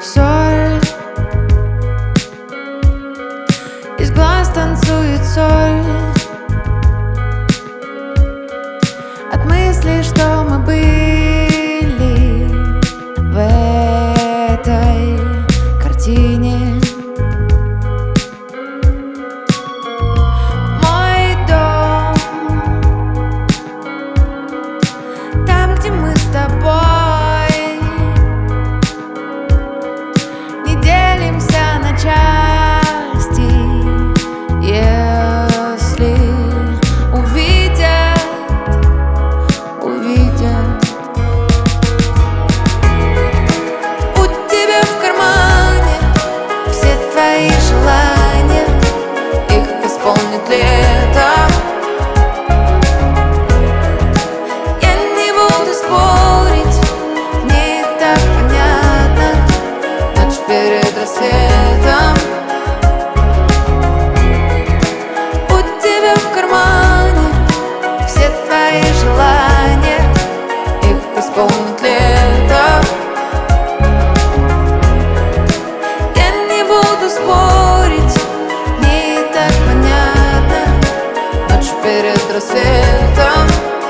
соль, из глаз танцует соль. От мысли, что мы были в этой картине. Мой дом, там, где мы с тобой не делимся на части. Если увидят у тебя в кармане все твои желания, их исполнит лето. Я не буду спорить, мне и так понятно. Ночь перед рассветом. У тебя в кармане все твои желания, их исполнит лето. Я не буду спорить, мне и так понятно. Ночь перед рассветом.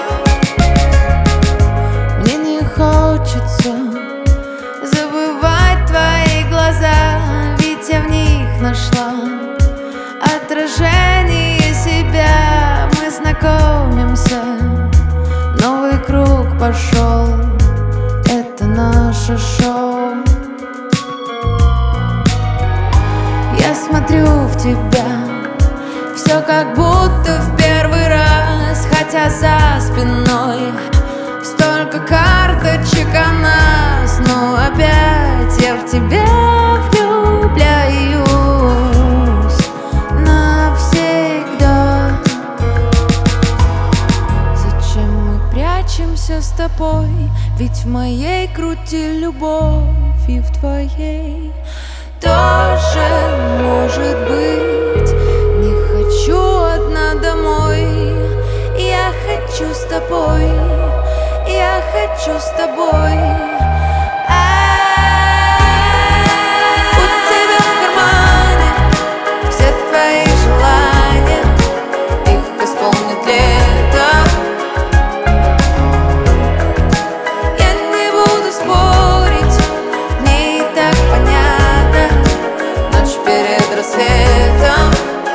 Мне не хочется забывать твои глаза, ведь я в них нашла отражение себя. Мы знакомимся, новый круг пошел, это наше шоу. Я смотрю в тебя, все как будто в первый раз, хотя за спиной столько карточек о нас. Но опять я в тебя влюбляюсь навсегда. Зачем мы прячемся с тобой? Ведь в моей груди любовь, и в твоей тоже может быть. Не хочу одна домой, я хочу с тобой, я хочу с тобой. У тебя в кармане все твои желания, их исполнит лето. Я не буду спорить, мне и так понятно. Ночь перед рассветом.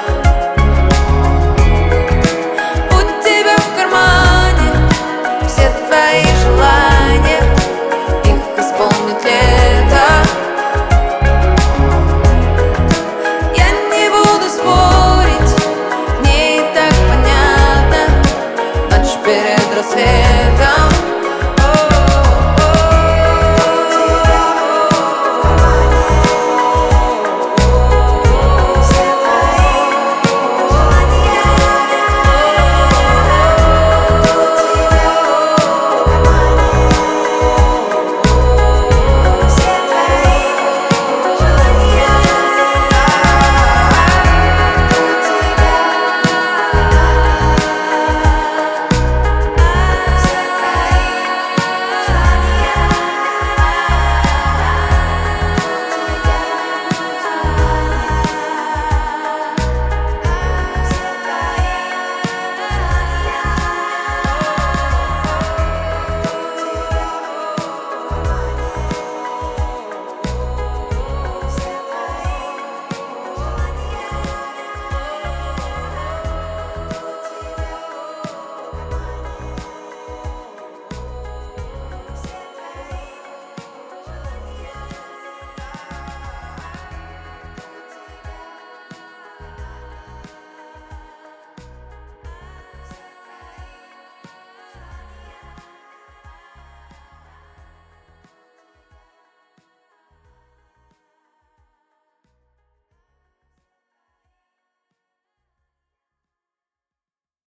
У тебя в кармане все твои желания, их исполнит лето. Я не буду спорить, мне и так понятно. Ночь перед рассветом.